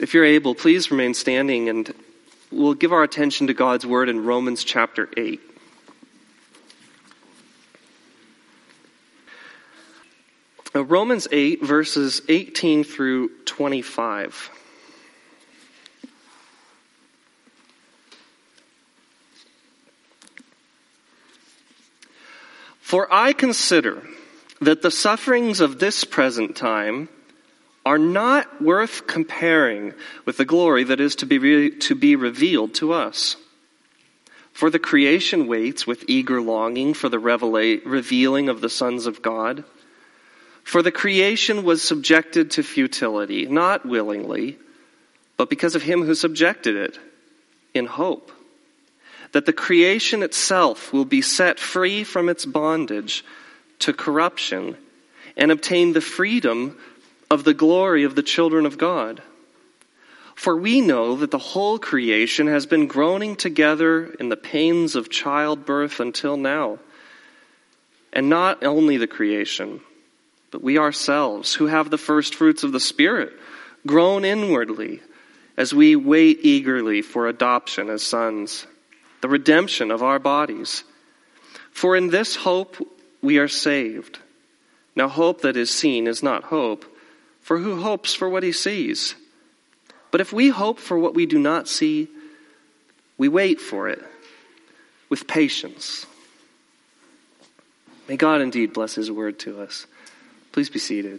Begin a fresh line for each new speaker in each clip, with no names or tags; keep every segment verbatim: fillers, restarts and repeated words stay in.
If you're able, please remain standing, and we'll give our attention to God's word in Romans chapter eight. Now, Romans eight, verses eighteen through twenty-five. For I consider that the sufferings of this present time are not worth comparing with the glory that is to be re- to be revealed to us. For the creation waits with eager longing for the revela- revealing of the sons of God. For the creation was subjected to futility, not willingly, but because of him who subjected it, in hope that the creation itself will be set free from its bondage to corruption and obtain the freedom of the glory of the children of God. For we know that the whole creation has been groaning together in the pains of childbirth until now. And not only the creation, but we ourselves, who have the first fruits of the Spirit, groan inwardly as we wait eagerly for adoption as sons, the redemption of our bodies. For in this hope we are saved. Now hope that is seen is not hope, for who hopes for what he sees? But if we hope for what we do not see, we wait for it with patience. May God indeed bless his word to us. Please be seated.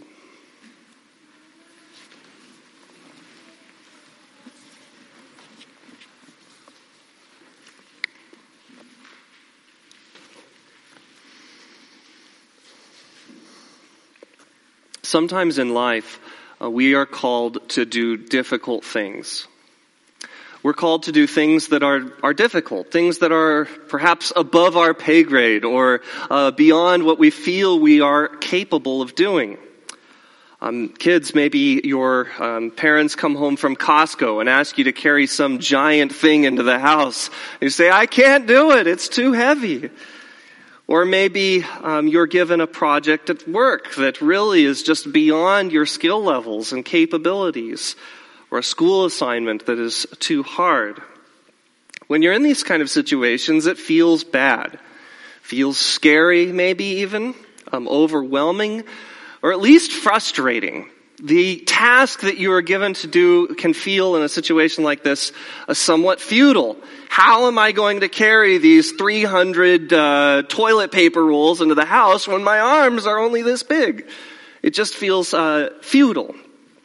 Sometimes in life, uh, we are called to do difficult things. We're called to do things that are, are difficult, things that are perhaps above our pay grade or uh, beyond what we feel we are capable of doing. Um, kids, maybe your um, parents come home from Costco and ask you to carry some giant thing into the house. You say, I can't do it, it's too heavy. Or maybe um, you're given a project at work that really is just beyond your skill levels and capabilities, or a school assignment that is too hard. When you're in these kind of situations, it feels bad. Feels scary, maybe even, um, overwhelming, or at least frustrating. The task that you are given to do can feel in a situation like this uh, somewhat futile. How am I going to carry these three hundred uh, toilet paper rolls into the house when my arms are only this big? It just feels uh, futile.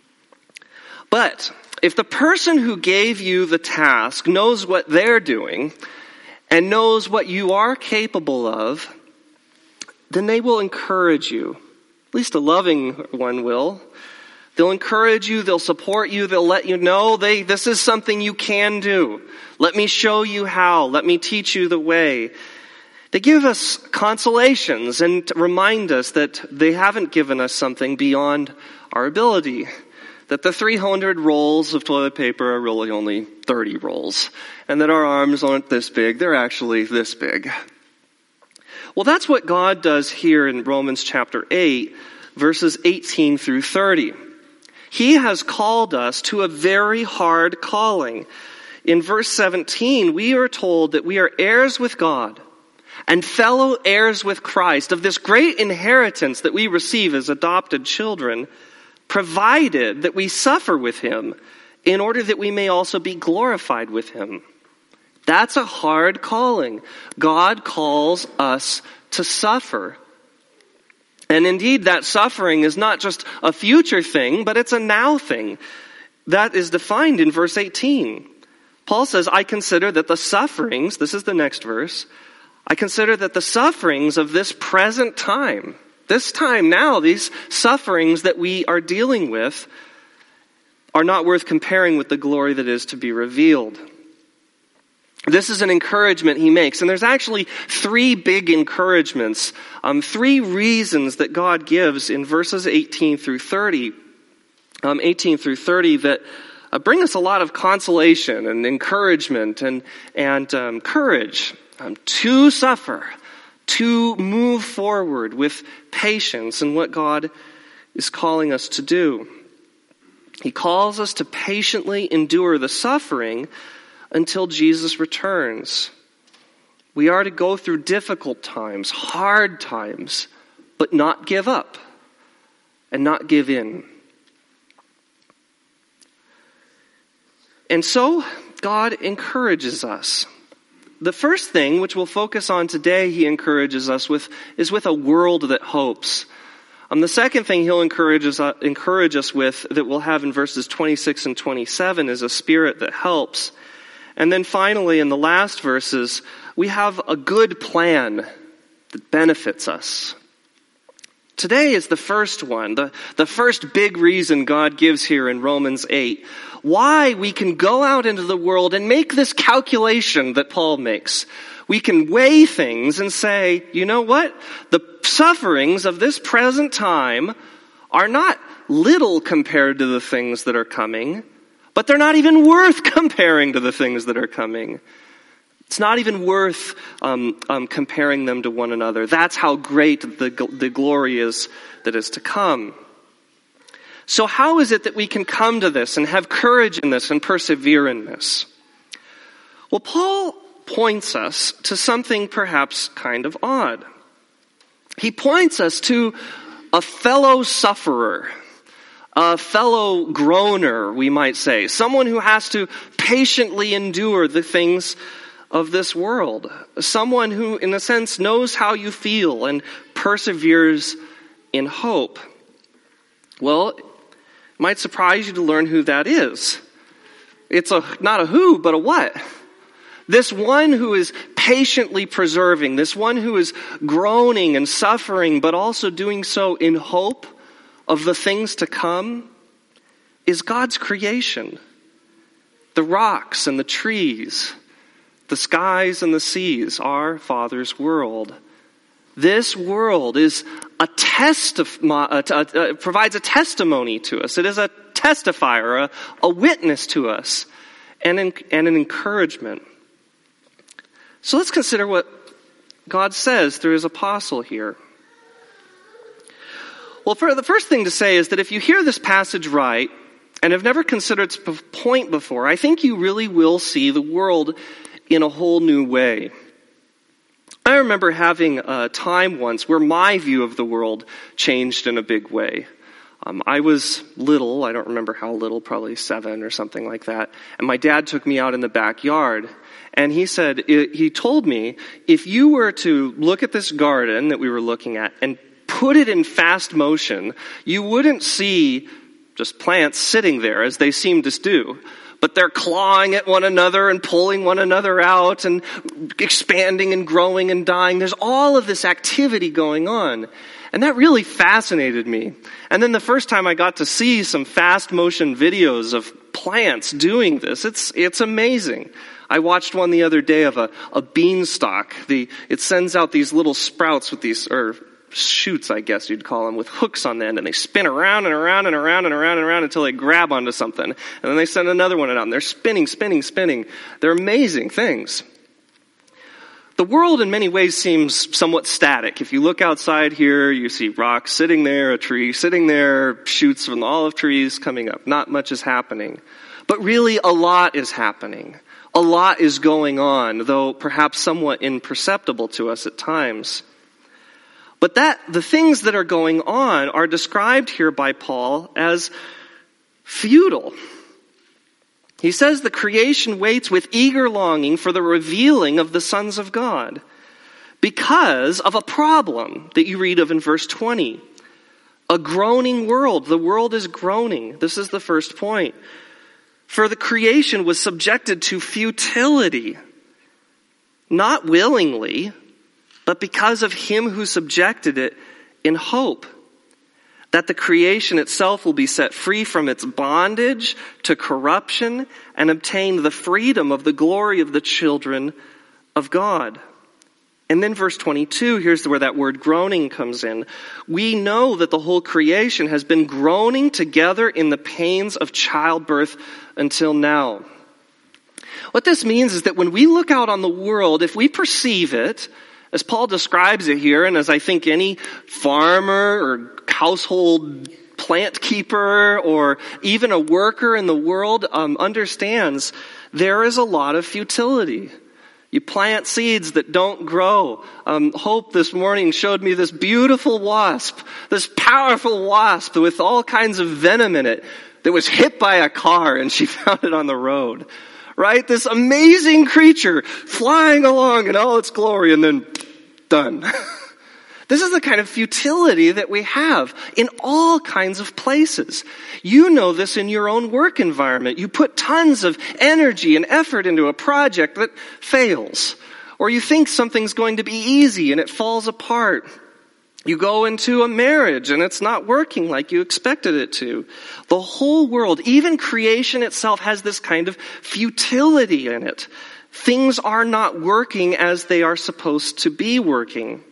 But if the person who gave you the task knows what they're doing and knows what you are capable of, then they will encourage you. At least a loving one will. They'll encourage you, they'll support you, they'll let you know, they, this is something you can do. Let me show you how, let me teach you the way. They give us consolations and remind us that they haven't given us something beyond our ability. That the three hundred rolls of toilet paper are really only thirty rolls. And that our arms aren't this big, they're actually this big. Well, that's what God does here in Romans chapter eight, verses eighteen through thirty. He has called us to a very hard calling. In verse seventeen, we are told that we are heirs with God and fellow heirs with Christ of this great inheritance that we receive as adopted children, provided that we suffer with him in order that we may also be glorified with him. That's a hard calling. God calls us to suffer. And indeed, that suffering is not just a future thing, but it's a now thing. That is defined in verse eighteen. Paul says, I consider that the sufferings, this is the next verse, I consider that the sufferings of this present time, this time now, these sufferings that we are dealing with, are not worth comparing with the glory that is to be revealed. This is an encouragement he makes. And there's actually three big encouragements, um, three reasons that God gives in verses eighteen through thirty, um, eighteen through thirty that uh, bring us a lot of consolation and encouragement and, and um, courage um, to suffer, to move forward with patience in what God is calling us to do. He calls us to patiently endure the suffering until Jesus returns. We are to go through difficult times, hard times, but not give up and not give in. And so, God encourages us. The first thing, which we'll focus on today, he encourages us with, is with a world that hopes. Um, the second thing he'll encourage us, uh, encourage us with, that we'll have in verses twenty-six and twenty-seven, is a spirit that helps. And then finally, in the last verses, we have a good plan that benefits us. Today is the first one, the, the first big reason God gives here in Romans eight, why we can go out into the world and make this calculation that Paul makes. We can weigh things and say, you know what? The sufferings of this present time are not little compared to the things that are coming, but they're not even worth comparing to the things that are coming. It's not even worth um, um, comparing them to one another. That's how great the, the glory is that is to come. So how is it that we can come to this and have courage in this and persevere in this? Well, Paul points us to something perhaps kind of odd. He points us to a fellow sufferer, a fellow groaner, we might say, someone who has to patiently endure the things of this world, someone who, in a sense, knows how you feel and perseveres in hope. Well, it might surprise you to learn who that is. It's a not a who, but a what. This one who is patiently preserving, this one who is groaning and suffering, but also doing so in hope of the things to come, is God's creation. The rocks and the trees, the skies and the seas, our Father's world. This world is a test of, uh, uh, provides a testimony to us. It is a testifier, a, a witness to us, and an, and an encouragement. So let's consider what God says through his apostle here. Well, for the first thing to say is that if you hear this passage right, and have never considered its point before, I think you really will see the world in a whole new way. I remember having a time once where my view of the world changed in a big way. Um, I was little, I don't remember how little, probably seven or something like that, and my dad took me out in the backyard, and he said, he told me, if you were to look at this garden that we were looking at and put it in fast motion, you wouldn't see just plants sitting there as they seem to do. But they're clawing at one another and pulling one another out and expanding and growing and dying. There's all of this activity going on. And that really fascinated me. And then the first time I got to see some fast motion videos of plants doing this, it's it's amazing. I watched one the other day of a, a beanstalk. The, it sends out these little sprouts with these, or shoots, I guess you'd call them, with hooks on the end, and they spin around and around and around and around and around until they grab onto something. And then they send another one out, and they're spinning, spinning, spinning. They're amazing things. The world in many ways seems somewhat static. If you look outside here, you see rocks sitting there, a tree sitting there, shoots from the olive trees coming up. Not much is happening. But really, a lot is happening. A lot is going on, though perhaps somewhat imperceptible to us at times. But that the things that are going on are described here by Paul as futile. He says the creation waits with eager longing for the revealing of the sons of God because of a problem that you read of in verse twenty. A groaning world. The world is groaning. This is the first point. For the creation was subjected to futility, not willingly, but because of him who subjected it, in hope that the creation itself will be set free from its bondage to corruption and obtain the freedom of the glory of the children of God. And then verse twenty-two, here's where that word groaning comes in. We know that the whole creation has been groaning together in the pains of childbirth until now. What this means is that when we look out on the world, if we perceive it, as Paul describes it here, and as I think any farmer or household plant keeper or even a worker in the world um, understands there is a lot of futility. You plant seeds that don't grow. Um, Hope this morning showed me this beautiful wasp, this powerful wasp with all kinds of venom in it that was hit by a car and she found it on the road. Right? This amazing creature flying along in all its glory and then done. This is the kind of futility that we have in all kinds of places. You know this in your own work environment. You put tons of energy and effort into a project that fails. Or you think something's going to be easy and it falls apart. You go into a marriage and it's not working like you expected it to. The whole world, even creation itself, has this kind of futility in it. Things are not working as they are supposed to be working.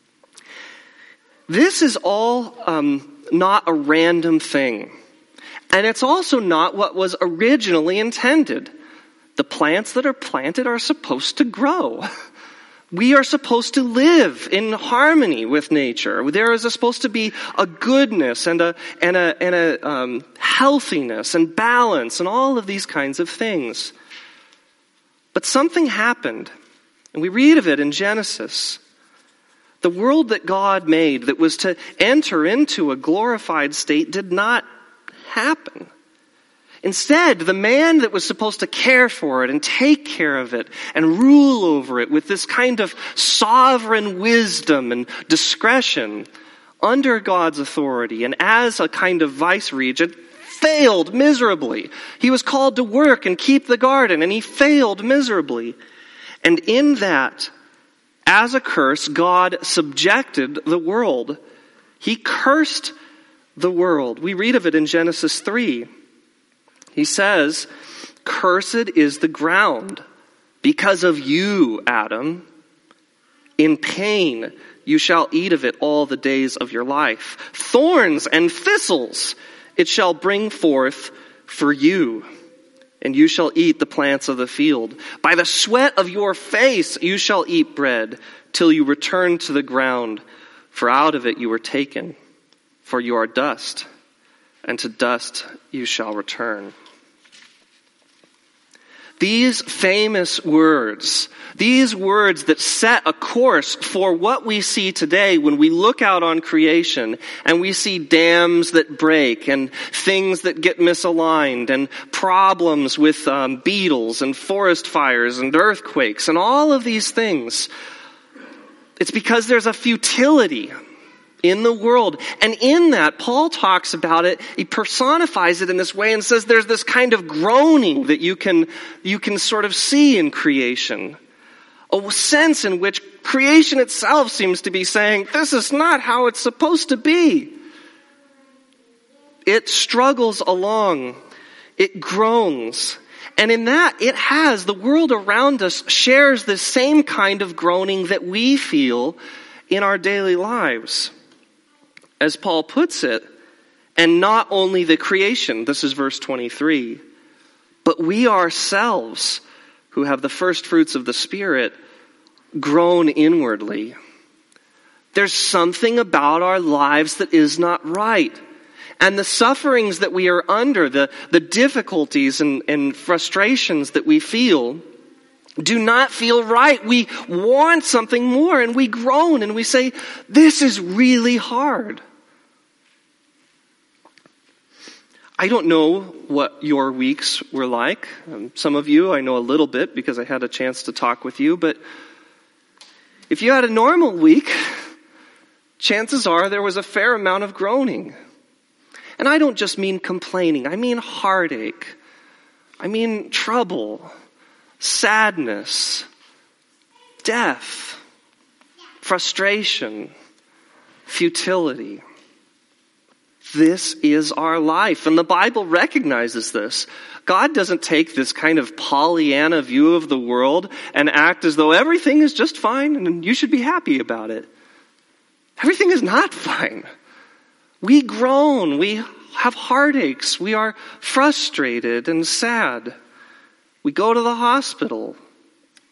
This is all um, not a random thing. And it's also not what was originally intended. The plants that are planted are supposed to grow. We are supposed to live in harmony with nature. There is supposed to be a goodness and a and a and a um, healthiness and balance and all of these kinds of things. But something happened, and we read of it in Genesis. The world that God made that was to enter into a glorified state did not happen. Instead, the man that was supposed to care for it and take care of it and rule over it with this kind of sovereign wisdom and discretion under God's authority and as a kind of vice-regent, failed miserably. He was called to work and keep the garden, and he failed miserably. And in that, as a curse, God subjected the world. He cursed the world. We read of it in Genesis three. He says, "Cursed is the ground because of you, Adam. In pain you shall eat of it all the days of your life. Thorns and thistles it shall bring forth for you. And you shall eat the plants of the field. By the sweat of your face you shall eat bread, till you return to the ground, for out of it you were taken. For you are dust, and to dust you shall return." These famous words, these words that set a course for what we see today when we look out on creation and we see dams that break and things that get misaligned and problems with um, beetles and forest fires and earthquakes and all of these things. It's because there's a futility in the world. And in that, Paul talks about it, he personifies it in this way and says there's this kind of groaning that you can, you can sort of see in creation. A sense in which creation itself seems to be saying, this is not how it's supposed to be. It struggles along. It groans. And in that, it has, the world around us shares the same kind of groaning that we feel in our daily lives. As Paul puts it, and not only the creation, this is verse twenty-three, but we ourselves, who have the first fruits of the Spirit, groan inwardly. There's something about our lives that is not right. And the sufferings that we are under, the, the difficulties and, and frustrations that we feel, do not feel right. We want something more, and we groan and we say, this is really hard. I don't know what your weeks were like. Um, some of you I know a little bit because I had a chance to talk with you, but if you had a normal week, chances are there was a fair amount of groaning. And I don't just mean complaining. I mean heartache. I mean trouble, sadness, death, frustration, futility. This is our life, and the Bible recognizes this. God doesn't take this kind of Pollyanna view of the world and act as though everything is just fine and you should be happy about it. Everything is not fine. We groan, we have heartaches, we are frustrated and sad. We go to the hospital.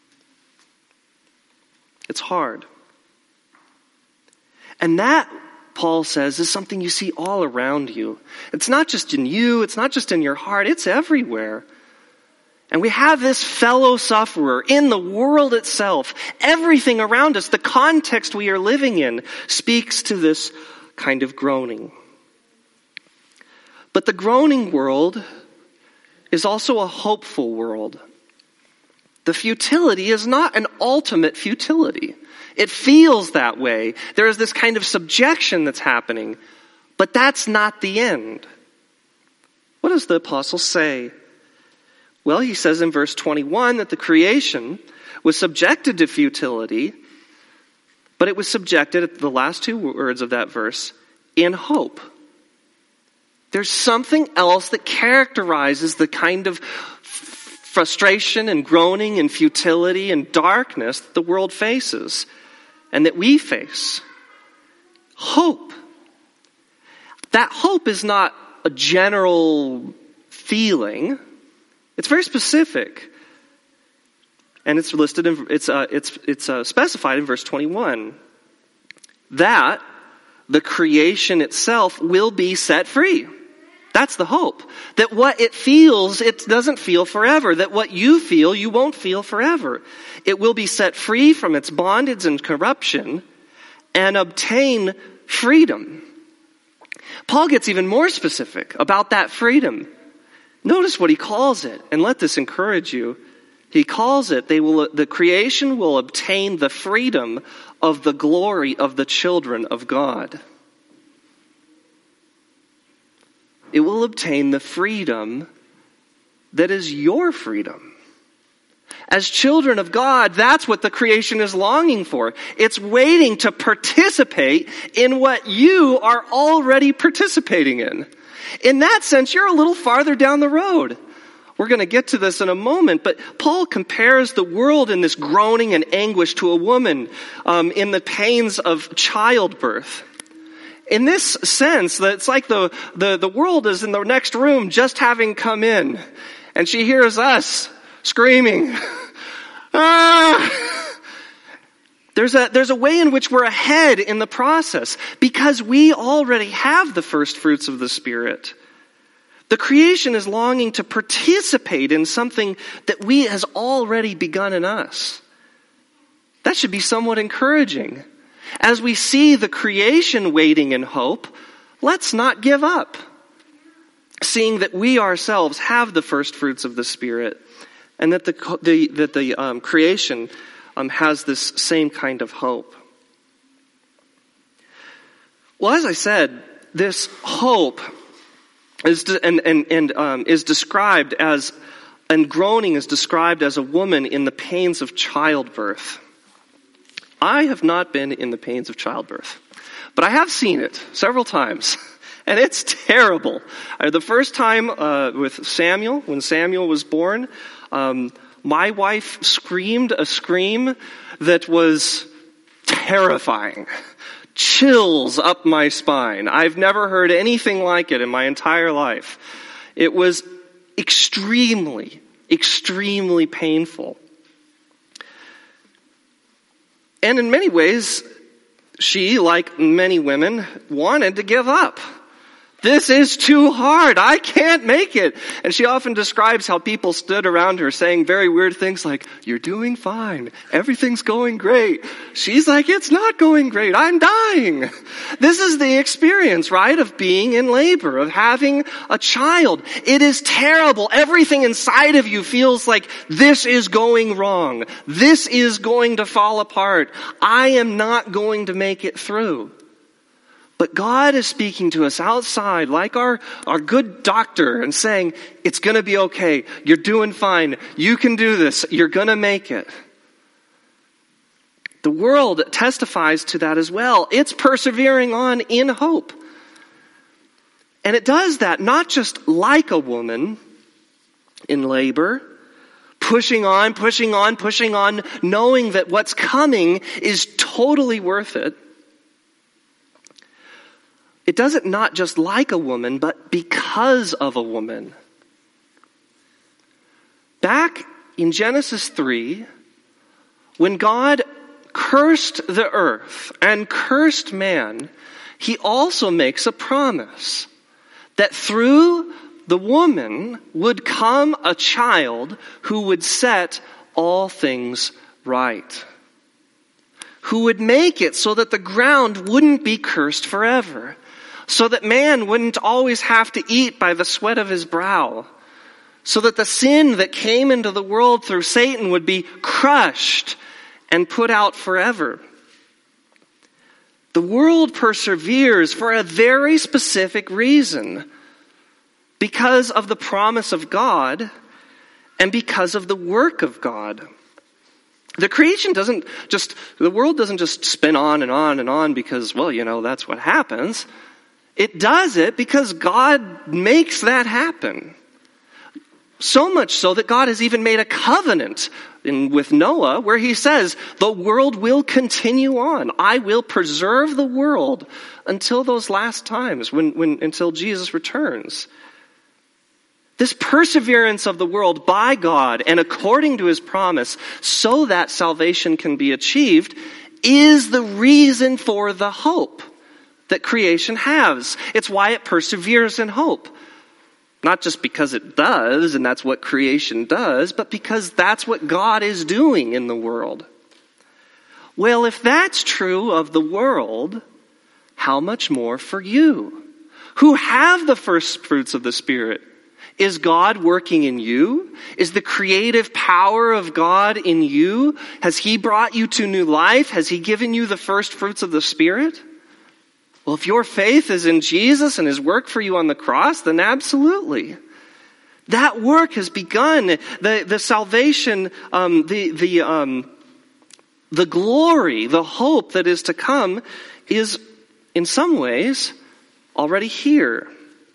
It's hard. And that Paul says, is something you see all around you. It's not just in you, it's not just in your heart, it's everywhere. And we have this fellow sufferer in the world itself. Everything around us, the context we are living in, speaks to this kind of groaning. But the groaning world is also a hopeful world. The futility is not an ultimate futility. It feels that way. There is this kind of subjection that's happening, but that's not the end. What does the apostle say? Well, he says in verse twenty-one that the creation was subjected to futility, but it was subjected, at the last two words of that verse, in hope. There's something else that characterizes the kind of frustration and groaning and futility and darkness that the world faces and that we face. Hope. That hope is not a general feeling. It's very specific. And it's listed in, it's, uh, it's, it's uh, specified in verse twenty-one. That the creation itself will be set free. That's the hope. That what it feels, it doesn't feel forever. That what you feel, you won't feel forever. It will be set free from its bondage and corruption and obtain freedom. Paul gets even more specific about that freedom. Notice what he calls it, and let this encourage you. He calls it, they will, the creation will obtain the freedom of the glory of the children of God. It will obtain the freedom that is your freedom. As children of God, that's what the creation is longing for. It's waiting to participate in what you are already participating in. In that sense, you're a little farther down the road. We're going to get to this in a moment, but Paul compares the world in this groaning and anguish to a woman um, in the pains of childbirth. In this sense, that it's like the, the, the world is in the next room just having come in, and she hears us screaming. Ah! There's a, there's a way in which we're ahead in the process because we already have the first fruits of the Spirit. The creation is longing to participate in something that we has already begun in us. That should be somewhat encouraging. As we see the creation waiting in hope, let's not give up. Seeing that we ourselves have the first fruits of the Spirit and that the, the, that the um, creation um, has this same kind of hope. Well, as I said, this hope is de- and, and, and um, is described as, and groaning is described as a woman in the pains of childbirth. I have not been in the pains of childbirth, but I have seen it several times, and it's terrible. Uh, the first time uh, with Samuel, when Samuel was born, um, my wife screamed a scream that was terrifying. Chills up my spine. I've never heard anything like it in my entire life. It was extremely, extremely painful. And in many ways, she, like many women, wanted to give up. This is too hard. I can't make it. And she often describes how people stood around her saying very weird things like, you're doing fine. Everything's going great. She's like, it's not going great. I'm dying. This is the experience, right, of being in labor, of having a child. It is terrible. Everything inside of you feels like this is going wrong. This is going to fall apart. I am not going to make it through. But God is speaking to us outside like our, our good doctor and saying, it's going to be okay. You're doing fine. You can do this. You're going to make it. The world testifies to that as well. It's persevering on in hope. And it does that not just like a woman in labor, pushing on, pushing on, pushing on, knowing that what's coming is totally worth it. It does it not just like a woman, but because of a woman. Back in Genesis three, when God cursed the earth and cursed man, he also makes a promise that through the woman would come a child who would set all things right, who would make it so that the ground wouldn't be cursed forever, so that man wouldn't always have to eat by the sweat of his brow, so that the sin that came into the world through Satan would be crushed and put out forever. The world perseveres for a very specific reason, because of the promise of God and because of the work of God. The creation doesn't just, the world doesn't just spin on and on and on because, well, you know, that's what happens. It does it because God makes that happen. So much so that God has even made a covenant in, with Noah where he says, the world will continue on. I will preserve the world until those last times, when, when until Jesus returns. This perseverance of the world by God and according to his promise so that salvation can be achieved is the reason for the hope that creation has. It's why it perseveres in hope. Not just because it does, and that's what creation does, but because that's what God is doing in the world. Well, if that's true of the world, how much more for you, who have the first fruits of the Spirit? Is God working in you? Is the creative power of God in you? Has he brought you to new life? Has he given you the first fruits of the Spirit? Well, if your faith is in Jesus and his work for you on the cross, then absolutely. That work has begun. The, the salvation, um, the, the, um, the glory, the hope that is to come is in some ways already here.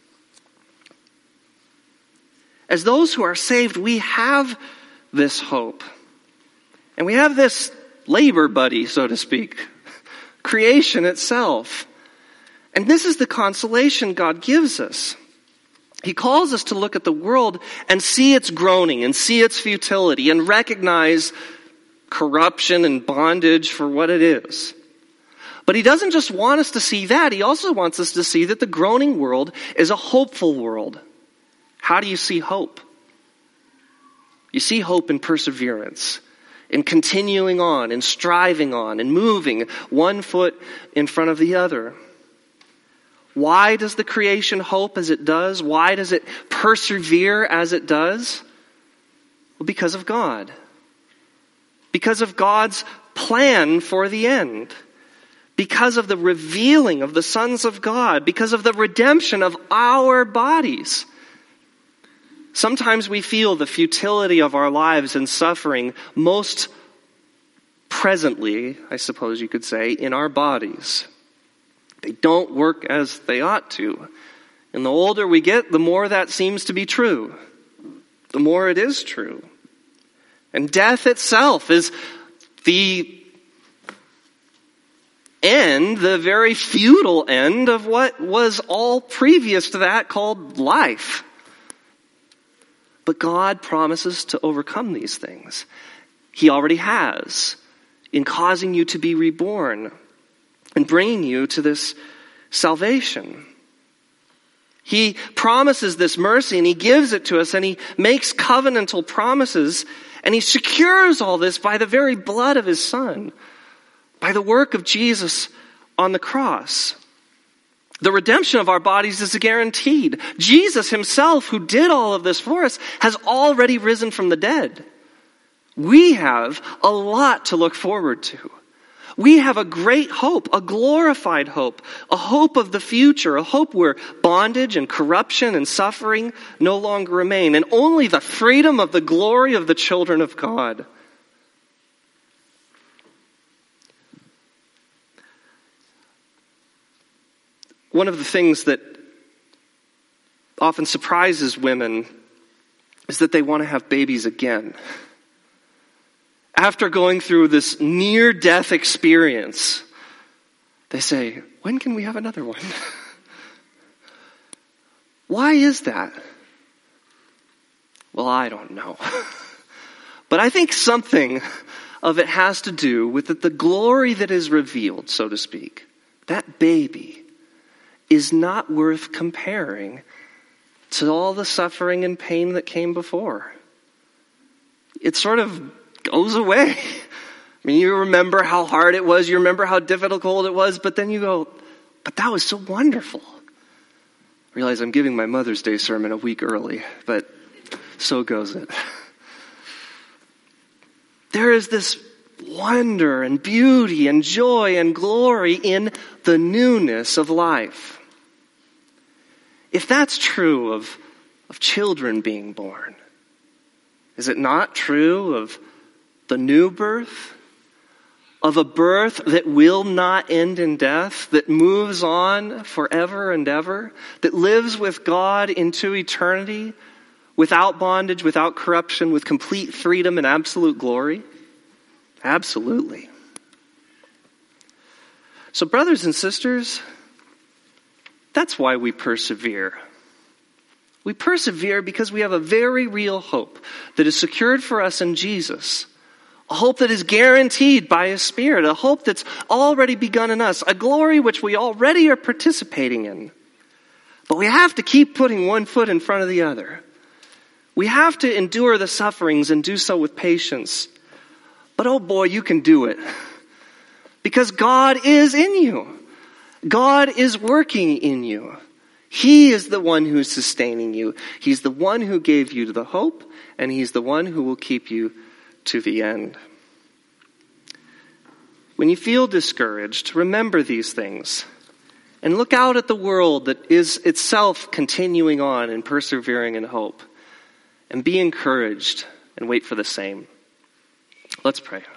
As those who are saved, we have this hope. And we have this labor buddy, so to speak, creation itself. And this is the consolation God gives us. He calls us to look at the world and see its groaning and see its futility and recognize corruption and bondage for what it is. But he doesn't just want us to see that. He also wants us to see that the groaning world is a hopeful world. How do you see hope? You see hope in perseverance, in continuing on, in striving on, in moving one foot in front of the other. Why does the creation hope as it does? Why does it persevere as it does? Well, because of God. Because of God's plan for the end. Because of the revealing of the sons of God. Because of the redemption of our bodies. Sometimes we feel the futility of our lives and suffering most presently, I suppose you could say, in our bodies. They don't work as they ought to. And the older we get, the more that seems to be true. The more it is true. And death itself is the end, the very futile end of what was all previous to that called life. But God promises to overcome these things. He already has, in causing you to be reborn and bringing you to this salvation. He promises this mercy and he gives it to us and he makes covenantal promises and he secures all this by the very blood of his Son, by the work of Jesus on the cross. The redemption of our bodies is guaranteed. Jesus himself, who did all of this for us, has already risen from the dead. We have a lot to look forward to. We have a great hope, a glorified hope, a hope of the future, a hope where bondage and corruption and suffering no longer remain, and only the freedom of the glory of the children of God. One of the things that often surprises women is that they want to have babies again. After going through this near-death experience, they say, when can we have another one? Why is that? Well, I don't know. But I think something of it has to do with the glory that is revealed, so to speak. That baby, is not worth comparing to all the suffering and pain that came before. It sort of goes away. I mean, you remember how hard it was, you remember how difficult it was, but then you go, but that was so wonderful. I realize I'm giving my Mother's Day sermon a week early, but so goes it. There is this wonder and beauty and joy and glory in the newness of life. If that's true of, of children being born, is it not true of the new birth? Of a birth that will not end in death, that moves on forever and ever, that lives with God into eternity, without bondage, without corruption, with complete freedom and absolute glory? Absolutely. So, brothers and sisters, that's why we persevere. We persevere because we have a very real hope that is secured for us in Jesus. A hope that is guaranteed by His Spirit. A hope that's already begun in us. A glory which we already are participating in. But we have to keep putting one foot in front of the other. We have to endure the sufferings and do so with patience. But oh boy, you can do it. Because God is in you. God is working in you. He is the one who is sustaining you. He's the one who gave you the hope, and He's the one who will keep you to the end. When you feel discouraged, remember these things and look out at the world that is itself continuing on and persevering in hope, and be encouraged and wait for the same. Let's pray.